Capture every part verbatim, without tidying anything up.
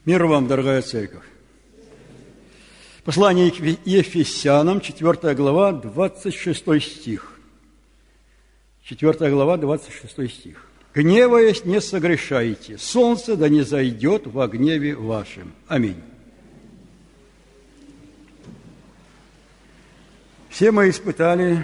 Мир вам, дорогая церковь. Послание к Ефесянам, четвёртая глава, двадцать шестой стих. четвёртая глава, двадцать шестой стих. «Гневаясь, не согрешайте, солнце да не зайдет во гневе вашем». Аминь. Все мы испытали,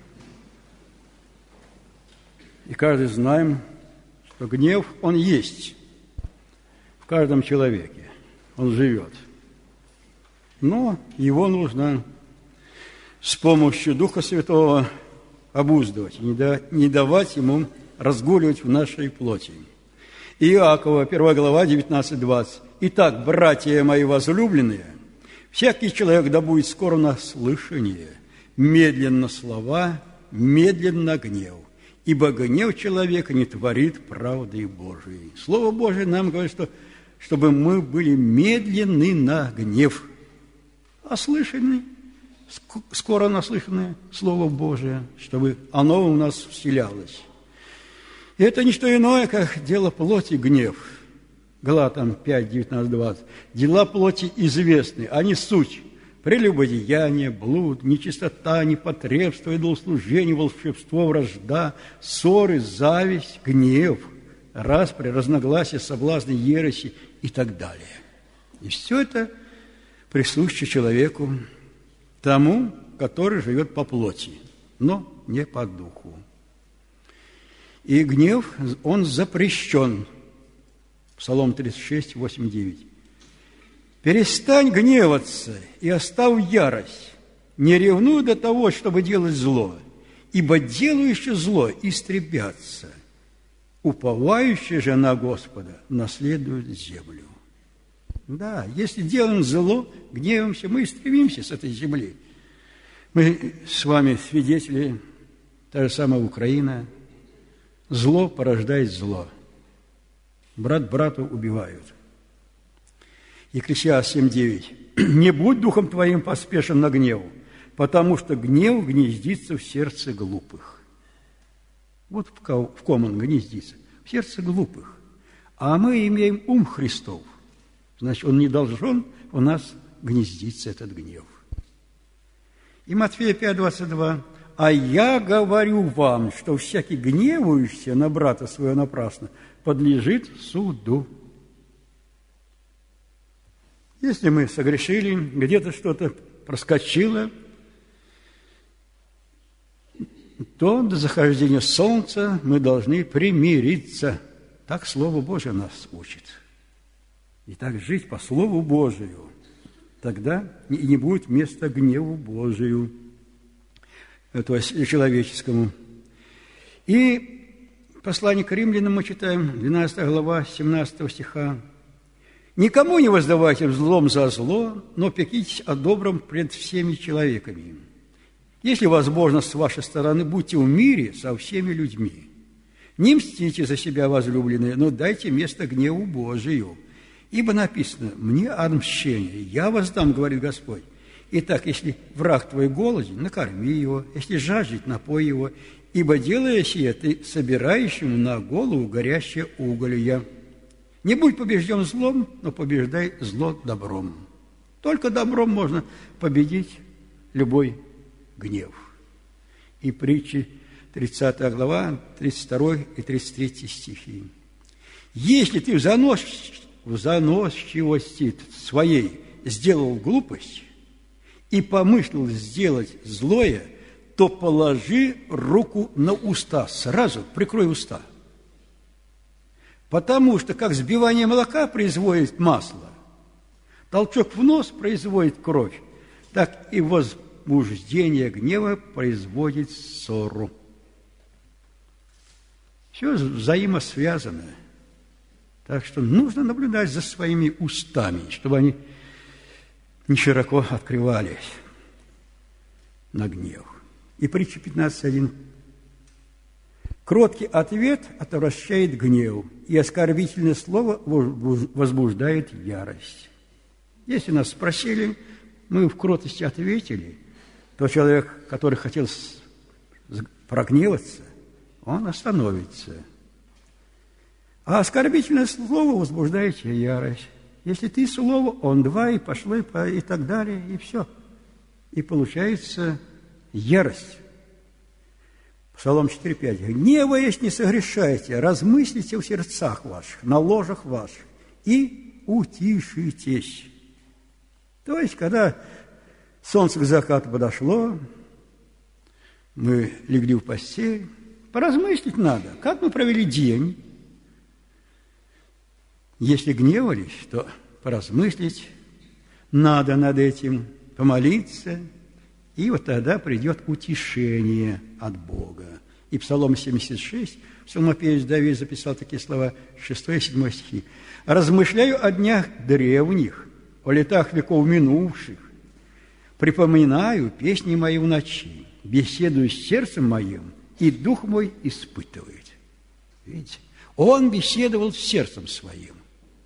и каждый знаем, что гнев, он есть в каждом человеке, он живет. Но его нужно с помощью Духа Святого обуздывать, не давать ему разгуливать в нашей плоти. Иакова, первая глава, девятнадцать двадцать. «Итак, братья мои возлюбленные, всякий человек да будет скоро на слышание, медленно слова, медленно гнев, ибо гнев человека не творит правды Божией». Слово Божие нам говорит, что чтобы мы были медленны на гнев, а слышаны, скоро наслышанное Слово Божие, чтобы оно у нас вселялось. И это не что иное, как дело плоти гнев. Галатам пять, девятнадцать, двадцать. Дела плоти известны, они суть: прелюбодеяние, блуд, нечистота, непотребство, идолослужение, волшебство, вражда, ссоры, зависть, гнев, распри, разногласия, соблазны, ереси и так далее. И все это присуще человеку, тому, который живет по плоти, но не по духу. И гнев, он запрещен. Псалом тридцать шесть, восемь, девять. «Перестань гневаться и оставь ярость, не ревнуй до того, чтобы делать зло, ибо делающие зло истребятся, уповающие же на Господа наследуют землю». Да, если делаем зло, гневаемся, мы истребимся с этой земли. Мы с вами свидетели, та же самая Украина. Зло порождает зло. Брат брата убивают. Екклесиаст семь, девять. «Не будь духом твоим поспешен на гнев, потому что гнев гнездится в сердце глупых». Вот в ком он гнездится? В сердце глупых. А мы имеем ум Христов. Значит, он не должен у нас гнездиться, этот гнев. И Матфея пять, двадцать два. «А я говорю вам, что всякий гневающийся на брата своего напрасно подлежит суду». Если мы согрешили, где-то что-то проскочило, то до захождения солнца мы должны примириться. Так Слово Божие нас учит. И так жить по Слову Божию. Тогда и не будет места гневу Божию, то есть человеческому. И послание к римлянам мы читаем, двенадцатая глава, семнадцатого стиха. «Никому не воздавайте злом за зло, но пекитесь о добром пред всеми человеками. Если возможно, с вашей стороны, будьте в мире со всеми людьми. Не мстите за себя, возлюбленные, но дайте место гневу Божию. Ибо написано: мне отмщение, я воздам, говорит Господь. Итак, если враг твой голоден, накорми его, если жаждет, напой его, ибо делая сие, ты собираешь ему на голову горящее уголье. Не будь побежден злом, но побеждай зло добром». Только добром можно победить любой гнев. И притчи тридцатая глава, тридцать второй и тридцать третий стихи. «Если ты в заносчивости, в заносчивости своей сделал глупость и помыслил сделать злое, то положи руку на уста, сразу прикрой уста. Потому что, как взбивание молока производит масло, толчок в нос производит кровь, так и возбуждение гнева производит ссору». Все взаимосвязано. Так что нужно наблюдать за своими устами, чтобы они не широко открывались на гнев. И притча пятнадцать один. «Кроткий ответ отвращает гнев, и оскорбительное слово возбуждает ярость». Если нас спросили, мы в кротости ответили, то человек, который хотел прогневаться, он остановится. А оскорбительное слово возбуждает ярость. Если ты слово, он два, и пошло, и, по, и так далее, и все. И получается ярость. Псалом четыре пять. «Гневаясь, не согрешайте, размыслите в сердцах ваших, на ложах ваших, и утишитесь». То есть, когда солнце к закату подошло, мы легли в постель, поразмыслить надо, как мы провели день. Если гневались, то поразмыслить надо над этим, помолиться, и вот тогда придет утешение от Бога. И Псалом семьдесят шесть, псалмопевец Давид записал такие слова, шестой и седьмой стихи. «Размышляю о днях древних, о летах веков минувших, припоминаю песни мои в ночи, беседую с сердцем моим, и дух мой испытывает». Видите? Он беседовал с сердцем своим.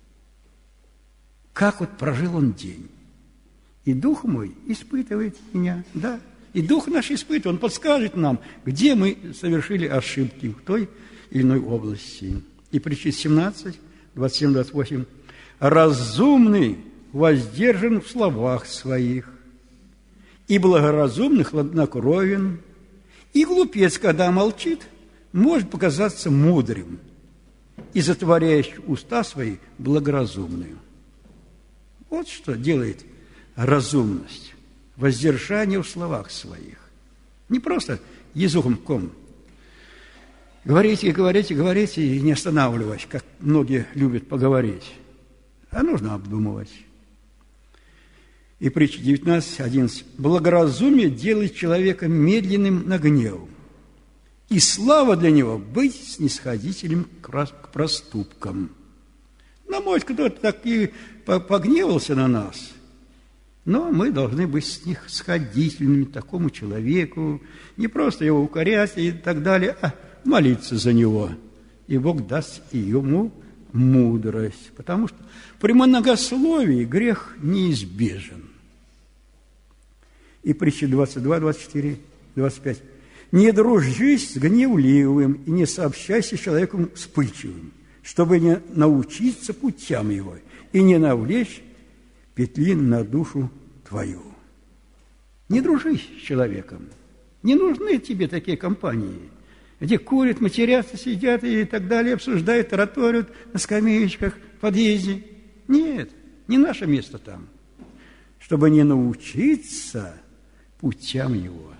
Как вот прожил он день. И дух мой испытывает меня, да. И дух наш испытывает, он подскажет нам, где мы совершили ошибки в той или иной области. И притча семнадцать, двадцать семь двадцать восемь. «Разумный воздержан в словах своих, и благоразумный хладнокровен, и глупец, когда молчит, может показаться мудрым, и затворяющий уста свои благоразумные». Вот что делает разумность, воздержание в словах своих. Не просто языком говорите, говорите, говорите, и не останавливаясь, как многие любят поговорить, а нужно обдумывать. И притча девятнадцать одиннадцать. «Благоразумие делает человека медленным на гнев, и слава для него быть снисходителем к проступкам». Ну, может, кто-то так и погневался на нас, но мы должны быть снисходительными к такому человеку, не просто его укорять и так далее, а молиться за него. И Бог даст и ему мудрость, потому что при многословии грех неизбежен. И притча двадцать два, двадцать четыре, двадцать пять. «Не дружись с гневливым и не сообщайся с человеком вспыльчивым, чтобы не научиться путям его и не навлечь петли на душу твою». Не дружи с человеком. Не нужны тебе такие компании, где курят, матерятся, сидят и так далее, обсуждают, тараторят на скамеечках в подъезде. Нет, не наше место там. Чтобы не научиться путям его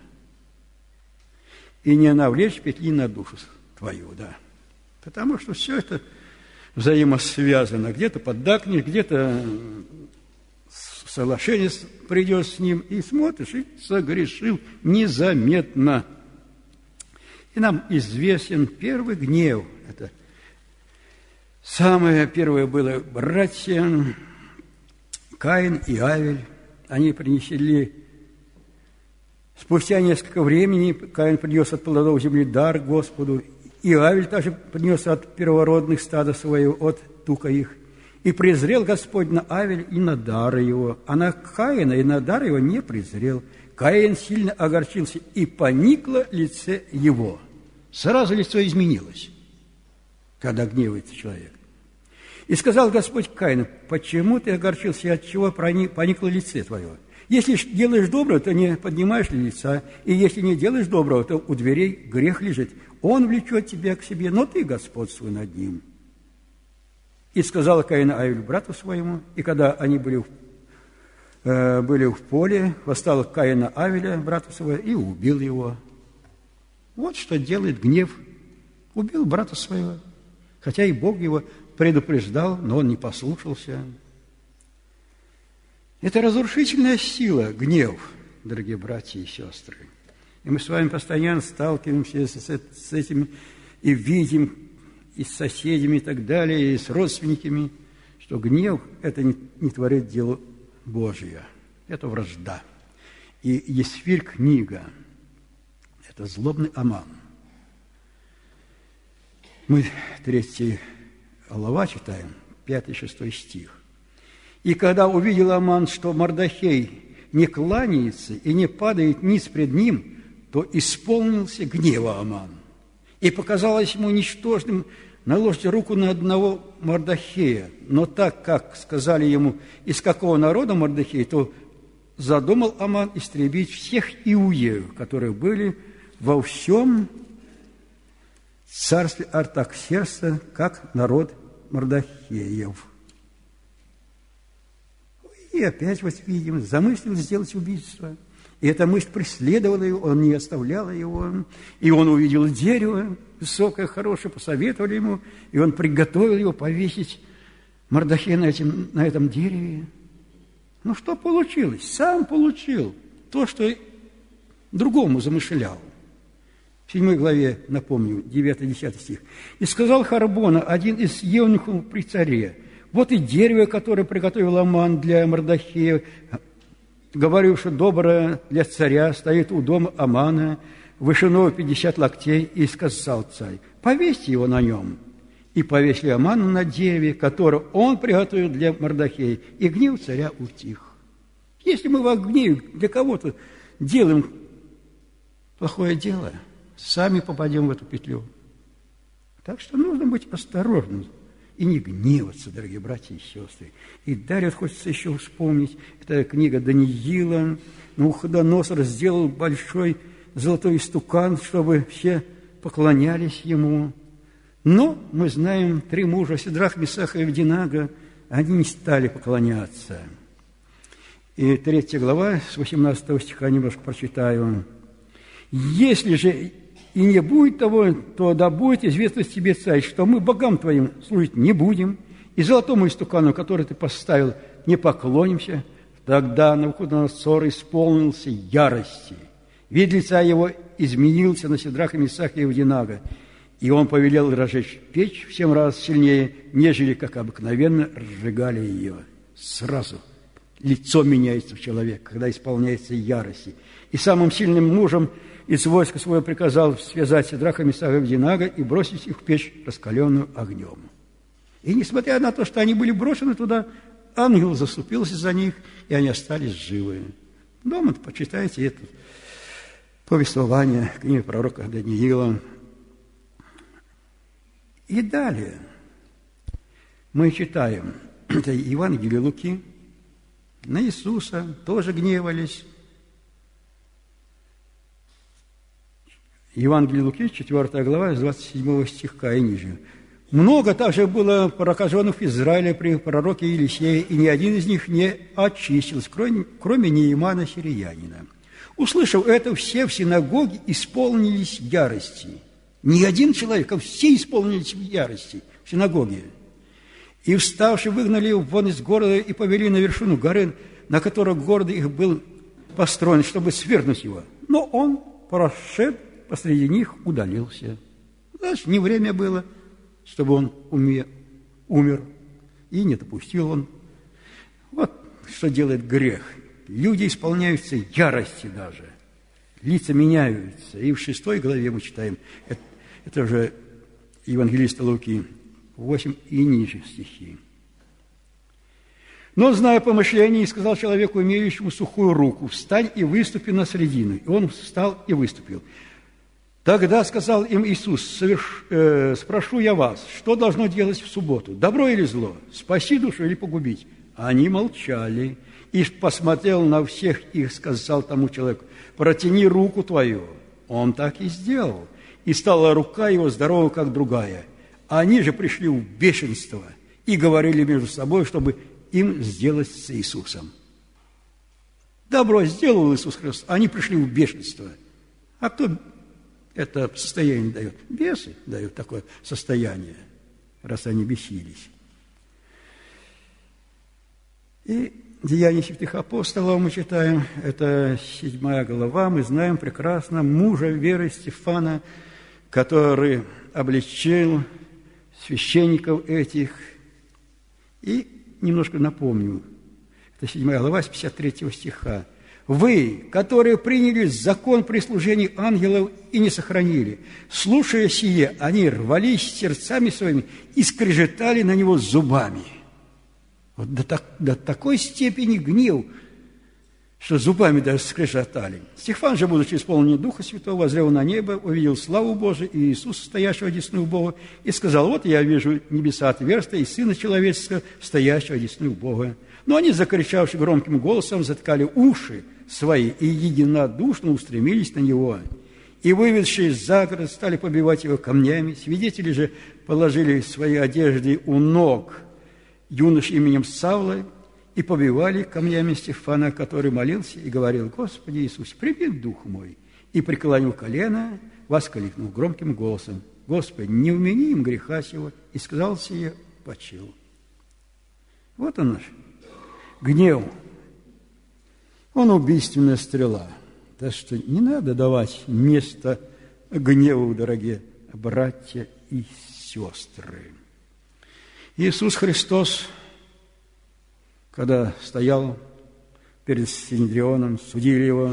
и не навлечь петли на душу твою, да. Потому что все это взаимосвязано. Где-то поддакнешь, где-то соглашение придет с ним, и смотришь, и согрешил незаметно. И нам известен первый гнев. Это самое первое было братья Каин и Авель. Они принесли, спустя несколько времени, Каин принес от плодов земли дар Господу, и Авель также принес от первородных стада своего, от тука их. И презрел Господь на Авель и на дары его, а на Каина и на дары его не презрел. Каин сильно огорчился, и поникло лице его. Сразу лицо изменилось, когда гневается человек. И сказал Господь Каину: почему ты огорчился, и от чего поникло лице твое? Если делаешь доброе, то не поднимаешь ли лица, и если не делаешь доброго, то у дверей грех лежит. Он влечет тебя к себе, но ты господствуй над ним. И сказал Каин Авелю, брату своему, и когда они были в, э, были в поле, восстал Каин на Авеля, брата своего, и убил его. Вот что делает гнев. Убил брата своего, хотя и Бог его предупреждал, но он не послушался. Это разрушительная сила, гнев, дорогие братья и сестры. И мы с вами постоянно сталкиваемся с, с этим и видим, и с соседями, и так далее, и с родственниками, что гнев – это не, не творит дело Божие, это вражда. И Есфирь книга – это злобный Аман. Мы третий глава читаем, пятый-шестой стих. «И когда увидел Аман, что Мордохей не кланяется и не падает ниц пред ним, то исполнился гнева Аман, и показалось ему ничтожным наложите руку на одного Мордохея. Но так как сказали ему, из какого народа Мордохей, то задумал Аман истребить всех иудеев, которые были во всем царстве Артаксеркса, как народ Мордохеев. И опять вот видим, замыслил сделать убийство. И эта мысль преследовала его, он не оставлял его. И он увидел дерево высокое, хорошее, посоветовали ему, и он приготовил его повесить Мордохея на, этим, на этом дереве. Ну, что получилось? Сам получил то, что другому замышлял. В седьмой главе, напомню, девятый-десятый стих. «И сказал Харбона, один из евнухов при царе, вот и дерево, которое приготовил Аман для Мордохея, говорю, что доброе для царя, стоит у дома Амана, вышиной пятьдесят локтей, и сказал царь, повесьте его на нем». И повесили Амана на дереве, которое он приготовил для Мордохея, и гнев царя утих. Если мы во гневе для кого-то делаем плохое дело, сами попадем в эту петлю. Так что нужно быть осторожным и не гневаться, дорогие братья и сестры. И далее хочется еще вспомнить, это книга Даниила. Навуходоносор сделал большой золотой истукан, чтобы все поклонялись ему. Но мы знаем, три мужа, Сидрах, Месах и Авдинага, они не стали поклоняться. И третья глава, с восемнадцатого стиха немножко прочитаю. «Если же и не будет того, то да будет известно тебе, царь, что мы богам твоим служить не будем, и золотому истукану, который ты поставил, не поклонимся». Тогда Навуходоносор исполнился ярости. Вид лица его изменился на Сидраха, Месаха и Авдинага, и он повелел разжечь печь в семь раз сильнее, нежели, как обыкновенно, разжигали ее. Сразу лицо меняется в человека, когда исполняется ярости. И самым сильным мужем из войска своего приказал связать Сидраха, Месаха и Авдинага и бросить их в печь, раскаленную огнем. И несмотря на то, что они были брошены туда, ангел заступился за них, и они остались живы. Дома почитайте это повествование книги пророка Даниила. И далее мы читаем, это Евангелие Луки, на Иисуса тоже гневались. Евангелие Луки, четвёртая глава, с двадцать седьмого стиха и ниже. «Много также было прокаженных в Израиле при пророке Елисее, и ни один из них не очистился, кроме, кроме Неемана сириянина. Услышав это, все в синагоге исполнились ярости». Ни один человек, а все исполнились в ярости в синагоге. «И вставши, выгнали его вон из города и повели на вершину горы, на которой город их был построен, чтобы свергнуть его. Но он, прошед посреди них, удалился». Значит, не время было, чтобы он умер, и не допустил он. Вот что делает грех. Люди исполняются ярости даже. Лица меняются. И в шестой главе мы читаем, это, это уже евангелиста Луки, восемь и ниже стихи. «Но, зная помышление, сказал человеку, имеющему сухую руку, встань и выступи на средину. И он встал и выступил. Тогда сказал им Иисус, соверш... э, спрошу я вас, что должно делать в субботу, добро или зло, спаси душу или погубить? Они молчали. И посмотрел на всех их, сказал тому человеку, протяни руку твою. Он так и сделал. И стала рука его здорова, как другая. Они же пришли в бешенство и говорили между собой, чтобы им сделать с Иисусом. Добро сделал Иисус Христос, они пришли в бешенство. А кто это состояние дает? Бесы дают такое состояние, раз они бесились. И Деяния святых апостолов мы читаем, это седьмая глава, мы знаем прекрасно мужа веры Стефана, который обличил священников этих. И немножко напомню, это седьмая глава, с пятьдесят третьего стиха. «Вы, которые приняли закон при служении ангелов и не сохранили, слушая сие, они рвались сердцами своими и скрежетали на него зубами». Вот до, так, до такой степени гнев что зубами даже скрежетали. Стефан же, будучи исполнен Духа Святого, воззрел на небо, увидел славу Божию и Иисуса, стоящего одесную Бога, и сказал: вот я вижу небеса отверстия и Сына Человеческого, стоящего одесную Бога. Но они, закричавши громким голосом, заткали уши свои и единодушно устремились на него. И, выведшие за город, стали побивать его камнями. Свидетели же положили свои одежды у ног юнош именем Савла и побивали камнями Стефана, который молился и говорил: Господи Иисус, прими дух мой. И, преклонил колено, воскликнул громким голосом: Господи, не вмени им греха сего. И сказал сие, почил. Вот он наш гнев. Он убийственная стрела. Так что не надо давать место гневу, дорогие братья и сестры. Иисус Христос, когда стоял перед Синедрионом, судили его,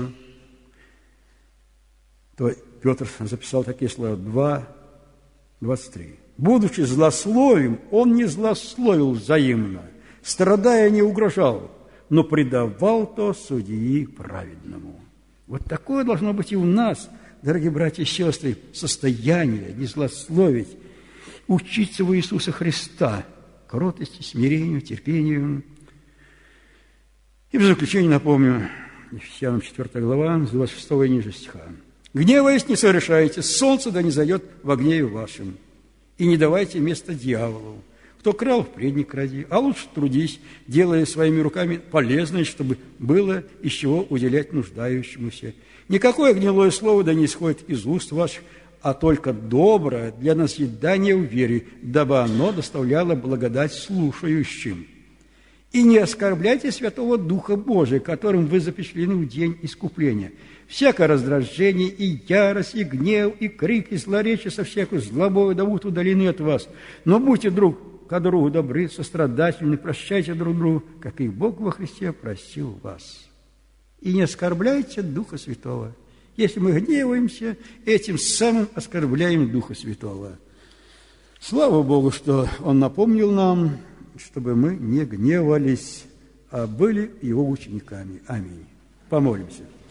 то Петр записал такие слова: два, двадцать три. «Будучи злословим, он не злословил взаимно, страдая не угрожал, но предавал то судьи праведному». Вот такое должно быть и у нас, дорогие братья и сестры, состояние не злословить, учиться у Иисуса Христа, кротости, смирению, терпению. И в заключение напомню, Ефесянам четвёртая глава, с двадцать шестого и ниже стиха. «Гневаясь, не совершайте, солнце да не зайдет во гневе вашем, и не давайте место дьяволу. Кто крал, впредь не кради, а лучше трудись, делая своими руками полезное, чтобы было из чего уделять нуждающемуся. Никакое гнилое слово да не исходит из уст ваших, а только доброе для назидания в вере, дабы оно доставляло благодать слушающим. И не оскорбляйте Святого Духа Божия, которым вы запечатлены в день искупления. Всякое раздражение, и ярость, и гнев, и крик, и злоречие со всякой злобой да будут удалены от вас. Но будьте друг к другу добры, сострадательны, прощайте друг другу, как и Бог во Христе простил вас. И не оскорбляйте Духа Святого. Если мы гневаемся, этим самым оскорбляем Духа Святого. Слава Богу, что Он напомнил нам, чтобы мы не гневались, а были Его учениками. Аминь. Помолимся.